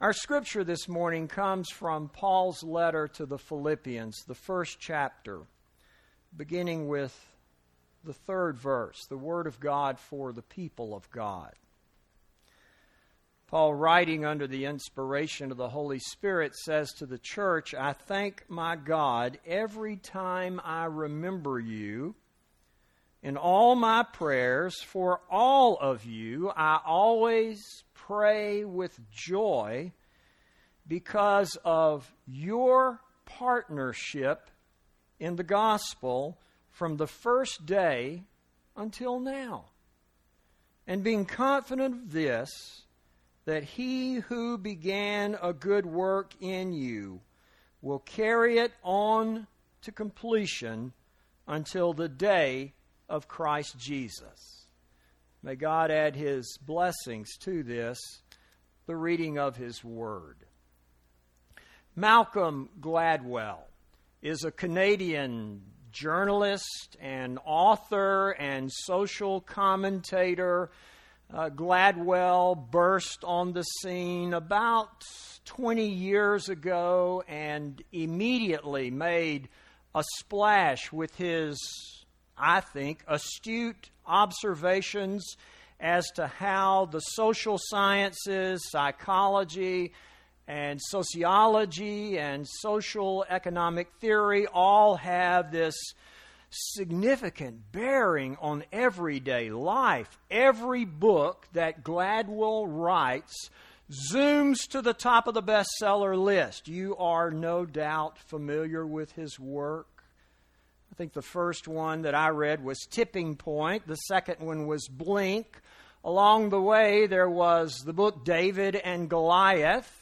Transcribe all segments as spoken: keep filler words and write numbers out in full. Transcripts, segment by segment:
Our scripture this morning comes from Paul's letter to the Philippians, the first chapter, beginning with the third verse, the Word of God for the people of God. Paul, writing under the inspiration of the Holy Spirit, says to the church, "I thank my God every time I remember you. In all my prayers for all of you, I always pray with joy because of your partnership in the gospel from the first day until now. And being confident of this, that he who began a good work in you will carry it on to completion until the day of Christ Jesus." May God add His blessings to this, the reading of His Word. Malcolm Gladwell is a Canadian journalist and author and social commentator. Uh, Gladwell burst on the scene about twenty years ago and immediately made a splash with his, I think, astute observations as to how the social sciences, psychology, and sociology, and social economic theory all have this significant bearing on everyday life. Every book that Gladwell writes zooms to the top of the bestseller list. You are no doubt familiar with his work. I think the first one that I read was Tipping Point. The second one was Blink. Along the way, there was the book David and Goliath.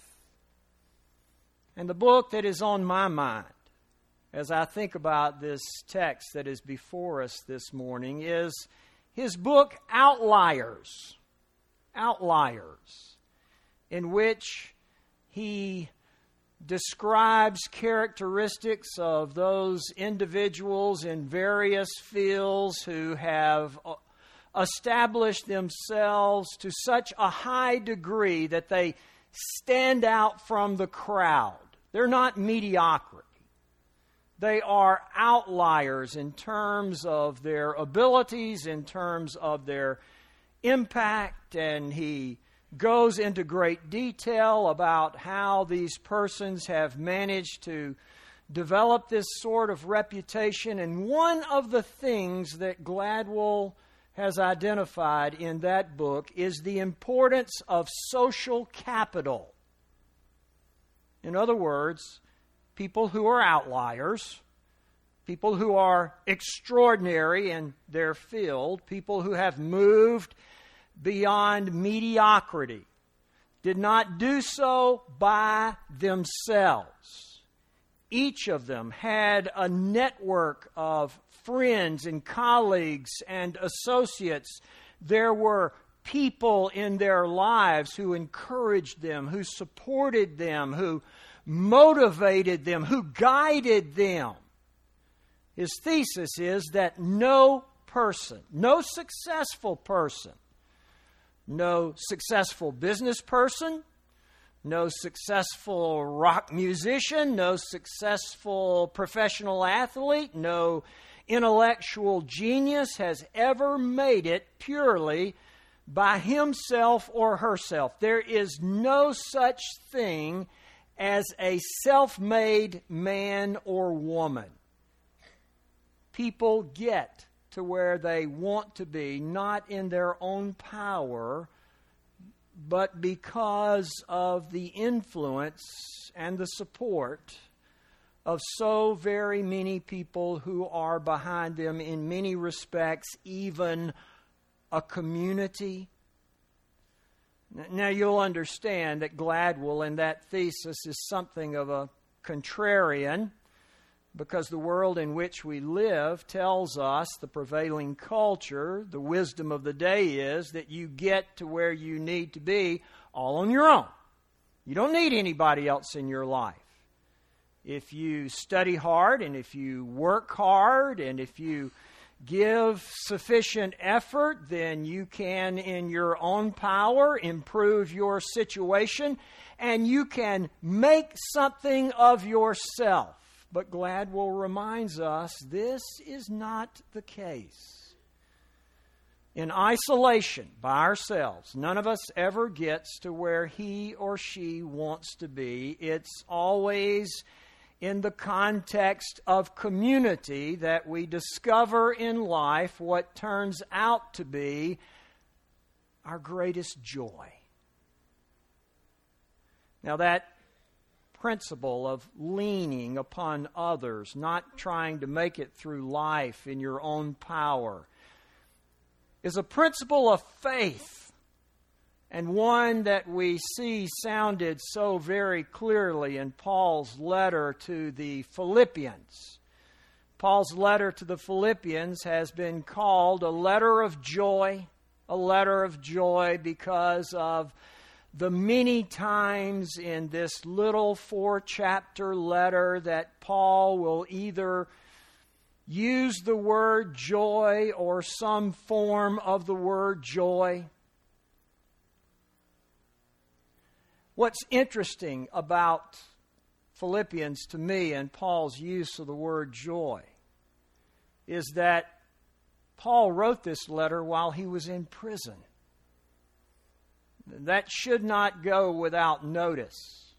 And the book that is on my mind as I think about this text that is before us this morning is his book Outliers. Outliers, in which he describes characteristics of those individuals in various fields who have established themselves to such a high degree that they stand out from the crowd. They're not mediocrity. They are outliers in terms of their abilities, in terms of their impact, and he goes into great detail about how these persons have managed to develop this sort of reputation. And one of the things that Gladwell has identified in that book is the importance of social capital. In other words, people who are outliers, people who are extraordinary in their field, people who have moved beyond mediocrity, did not do so by themselves. Each of them had a network of friends and colleagues and associates. There were people in their lives who encouraged them, who supported them, who motivated them, who guided them. His thesis is that no person, no successful person, no successful business person, no successful rock musician, no successful professional athlete, no intellectual genius has ever made it purely by himself or herself. There is no such thing as a self-made man or woman. People get to where they want to be, not in their own power, but because of the influence and the support of so very many people who are behind them, in many respects, even a community. Now you'll understand that Gladwell in that thesis is something of a contrarian, because the world in which we live tells us, the prevailing culture, the wisdom of the day is that you get to where you need to be all on your own. You don't need anybody else in your life. If you study hard, and if you work hard, and if you give sufficient effort, then you can, in your own power, improve your situation, and you can make something of yourself. But Gladwell reminds us this is not the case. In isolation, by ourselves, none of us ever gets to where he or she wants to be. It's always in the context of community that we discover in life what turns out to be our greatest joy. Now, that principle of leaning upon others, not trying to make it through life in your own power, is a principle of faith, and one that we see sounded so very clearly in Paul's letter to the Philippians. Paul's letter to the Philippians has been called a letter of joy, a letter of joy because of the many times in this little four-chapter letter that Paul will either use the word joy or some form of the word joy. What's interesting about Philippians to me and Paul's use of the word joy is that Paul wrote this letter while he was in prison. That should not go without notice.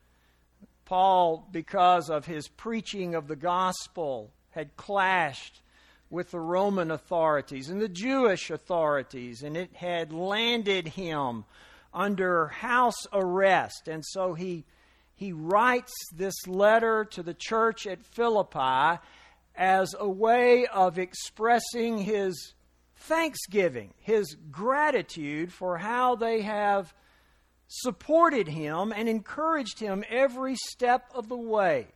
Paul, because of his preaching of the gospel, had clashed with the Roman authorities and the Jewish authorities, and it had landed him under house arrest. And so he, he writes this letter to the church at Philippi as a way of expressing his thanksgiving, his gratitude for how they have supported him and encouraged him every step of the way.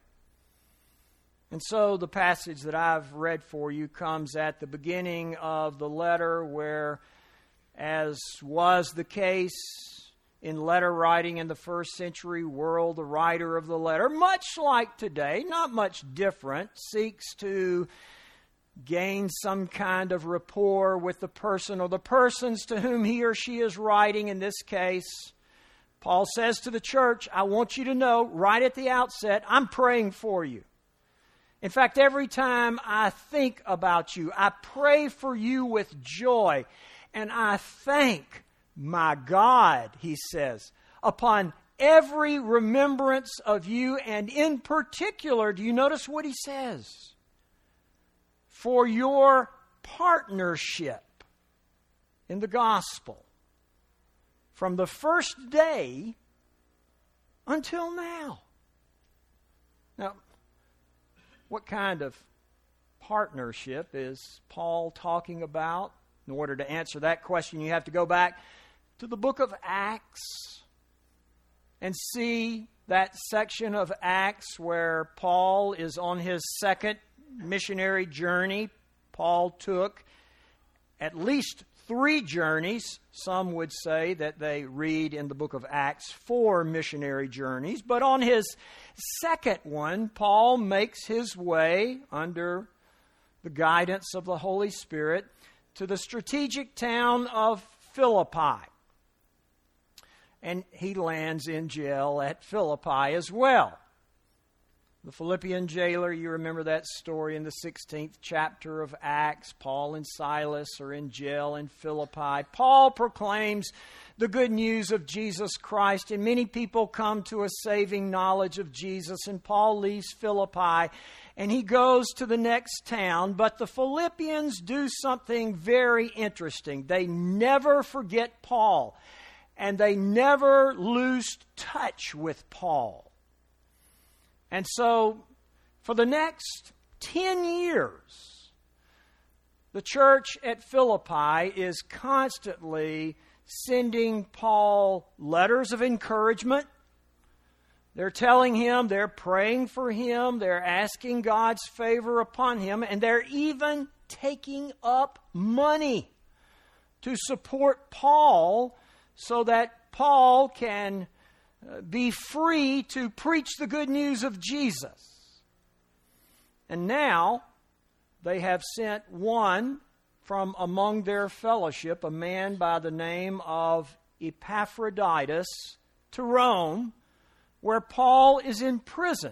And so the passage that I've read for you comes at the beginning of the letter where, as was the case in letter writing in the first century world, the writer of the letter, much like today, not much different, seeks to gain some kind of rapport with the person or the persons to whom he or she is writing. In this case, Paul says to the church, I want you to know right at the outset, I'm praying for you. In fact, every time I think about you, I pray for you with joy. And I thank my God, he says, upon every remembrance of you. And in particular, do you notice what he says? For your partnership in the gospel from the first day until now. Now, what kind of partnership is Paul talking about? In order to answer that question, you have to go back to the book of Acts and see that section of Acts where Paul is on his second missionary journey. Paul took at least three journeys. Some would say that they read in the book of Acts four missionary journeys. But on his second one, Paul makes his way under the guidance of the Holy Spirit to the strategic town of Philippi. And he lands in jail at Philippi as well. The Philippian jailer, you remember that story in the sixteenth chapter of Acts. Paul and Silas are in jail in Philippi. Paul proclaims the good news of Jesus Christ, and many people come to a saving knowledge of Jesus. And Paul leaves Philippi, and he goes to the next town. But the Philippians do something very interesting. They never forget Paul, and they never lose touch with Paul. And so, for the next ten years, the church at Philippi is constantly sending Paul letters of encouragement. They're telling him, they're praying for him, they're asking God's favor upon him, and they're even taking up money to support Paul so that Paul can be free to preach the good news of Jesus. And now, they have sent one from among their fellowship, a man by the name of Epaphroditus, to Rome, where Paul is in prison.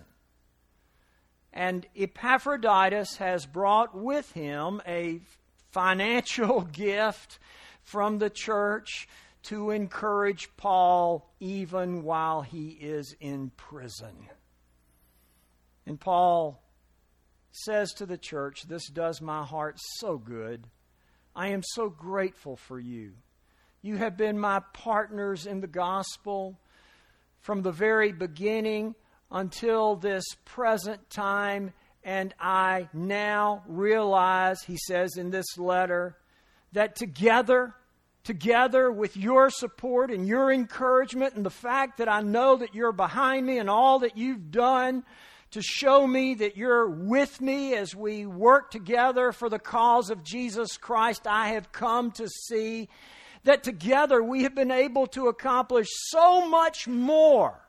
And Epaphroditus has brought with him a financial gift from the church to encourage Paul even while he is in prison. And Paul says to the church, "This does my heart so good. I am so grateful for you. You have been my partners in the gospel from the very beginning until this present time, and I now realize," he says in this letter, "that together, together with your support and your encouragement and the fact that I know that you're behind me and all that you've done to show me that you're with me as we work together for the cause of Jesus Christ, I have come to see that together we have been able to accomplish so much more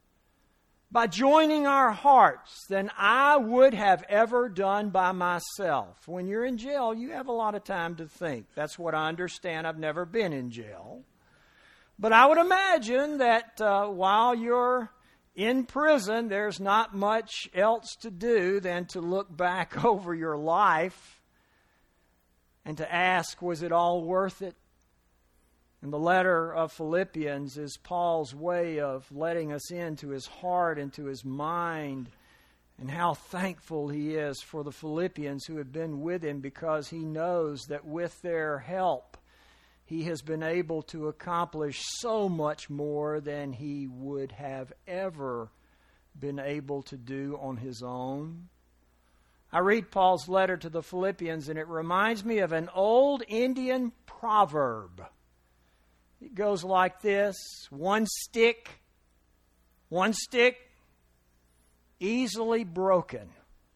by joining our hearts than I would have ever done by myself." When you're in jail, you have a lot of time to think. That's what I understand. I've never been in jail. But I would imagine that uh, while you're in prison, there's not much else to do than to look back over your life and to ask, was it all worth it? And the letter of Philippians is Paul's way of letting us into his heart, into his mind, and how thankful he is for the Philippians who have been with him, because he knows that with their help, he has been able to accomplish so much more than he would have ever been able to do on his own. I read Paul's letter to the Philippians, and it reminds me of an old Indian proverb. It goes like this: one stick, one stick, easily broken,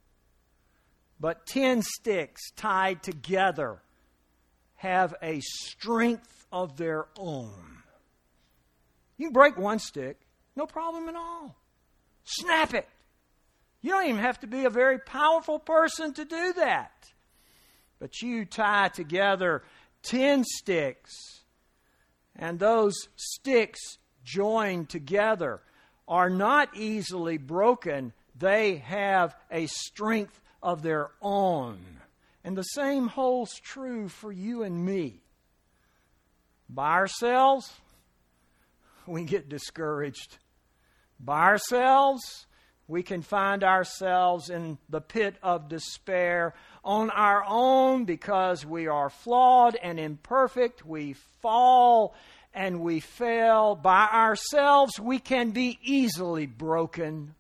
but ten sticks tied together have a strength of their own. You can break one stick, no problem at all. Snap it. You don't even have to be a very powerful person to do that. But you tie together ten sticks, and those sticks joined together are not easily broken. They have a strength of their own. And the same holds true for you and me. By ourselves, we get discouraged. By ourselves, we can find ourselves in the pit of despair. On our own, because we are flawed and imperfect, we fall and we fail. By ourselves, we can be easily broken.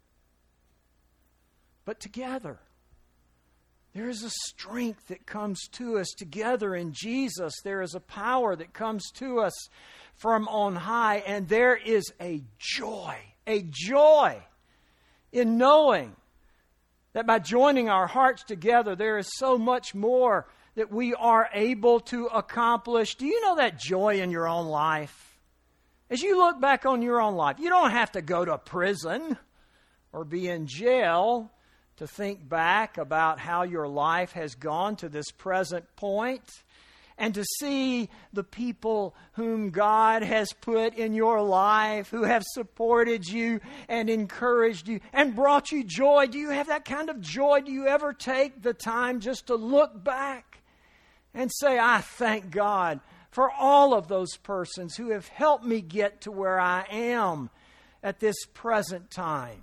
But together, there is a strength that comes to us together in Jesus. There is a power that comes to us from on high. And there is a joy, a joy in knowing that by joining our hearts together, there is so much more that we are able to accomplish. Do you know that joy in your own life? As you look back on your own life, you don't have to go to prison or be in jail to think back about how your life has gone to this present point, and to see the people whom God has put in your life, who have supported you and encouraged you and brought you joy. Do you have that kind of joy? Do you ever take the time just to look back and say, I thank God for all of those persons who have helped me get to where I am at this present time?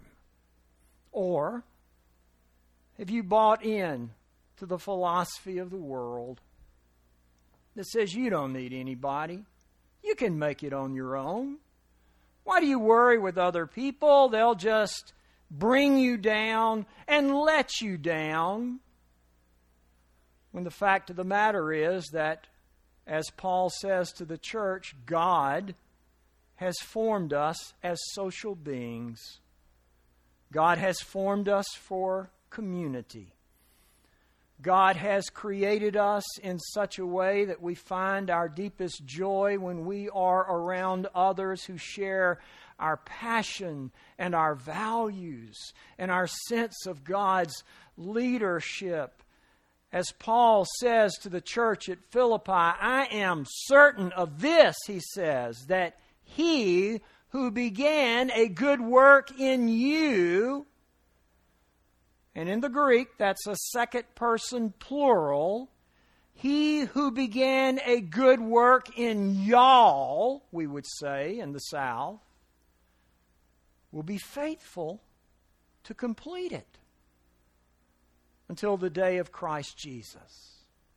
Or have you bought in to the philosophy of the world that says you don't need anybody? You can make it on your own. Why do you worry with other people? They'll just bring you down and let you down. When the fact of the matter is that, as Paul says to the church, God has formed us as social beings. God has formed us for community. God has created us in such a way that we find our deepest joy when we are around others who share our passion and our values and our sense of God's leadership As Paul says to the church at Philippi, I am certain of this, he says, that he who began a good work in you, and in the Greek that's a second person plural, he who began a good work in y'all, we would say in the South, will be faithful to complete it until the day of Christ Jesus.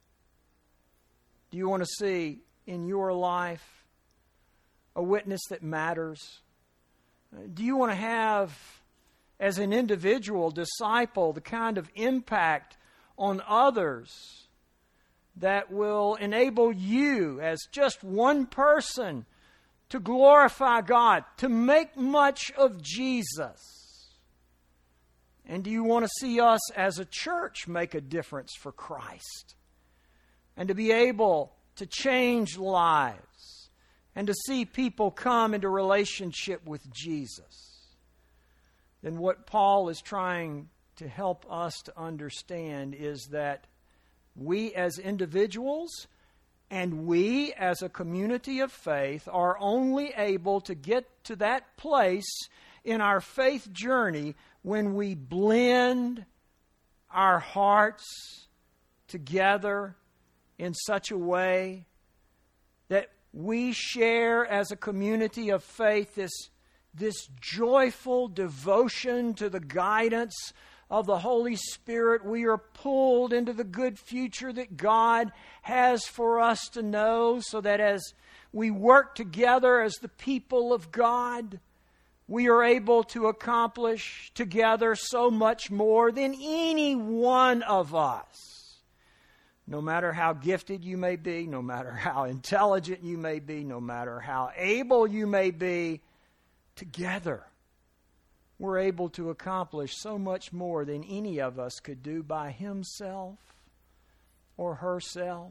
Do you want to see in your life a witness that matters? Do you want to have, as an individual disciple, the kind of impact on others that will enable you, as just one person, to glorify God, to make much of Jesus? And do you want to see us as a church make a difference for Christ? And to be able to change lives and to see people come into relationship with Jesus? Then what Paul is trying to help us to understand is that we as individuals and we as a community of faith are only able to get to that place in our faith journey when we blend our hearts together in such a way that we share as a community of faith this, this joyful devotion to the guidance of the Holy Spirit. We are pulled into the good future that God has for us to know, so that as we work together as the people of God, we are able to accomplish together so much more than any one of us. No matter how gifted you may be, no matter how intelligent you may be, no matter how able you may be, together we're able to accomplish so much more than any of us could do by himself or herself.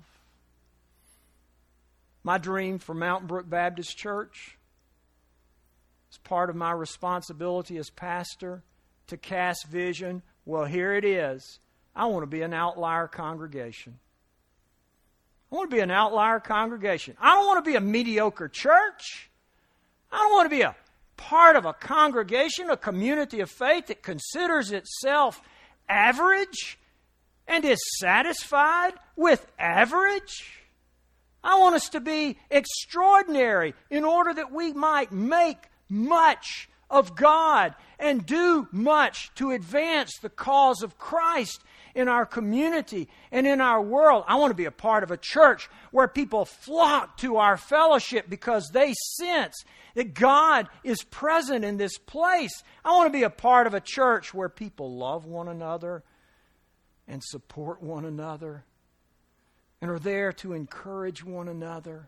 My dream for Mountain Brook Baptist Church, it's part of my responsibility as pastor to cast vision. Well, here it is. I want to be an outlier congregation. I want to be an outlier congregation. I don't want to be a mediocre church. I don't want to be a part of a congregation, a community of faith that considers itself average and is satisfied with average. I want us to be extraordinary in order that we might make much of God and do much to advance the cause of Christ in our community and in our world. I want to be a part of a church where people flock to our fellowship because they sense that God is present in this place. I want to be a part of a church where people love one another and support one another and are there to encourage one another.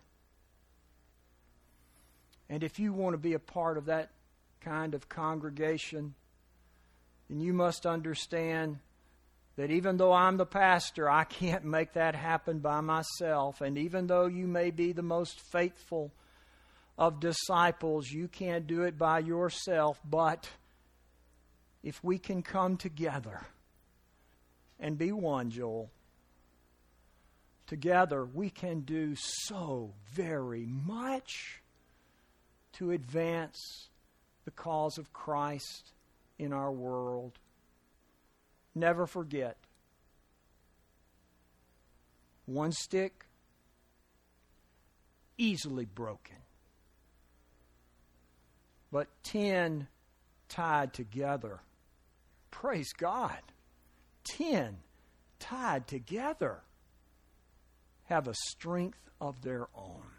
And if you want to be a part of that kind of congregation, then you must understand that even though I'm the pastor, I can't make that happen by myself. And even though you may be the most faithful of disciples, you can't do it by yourself. But if we can come together and be one, Joel, together we can do so very much to advance the cause of Christ in our world. Never forget, one stick, easily broken. But ten tied together, praise God, ten tied together have a strength of their own.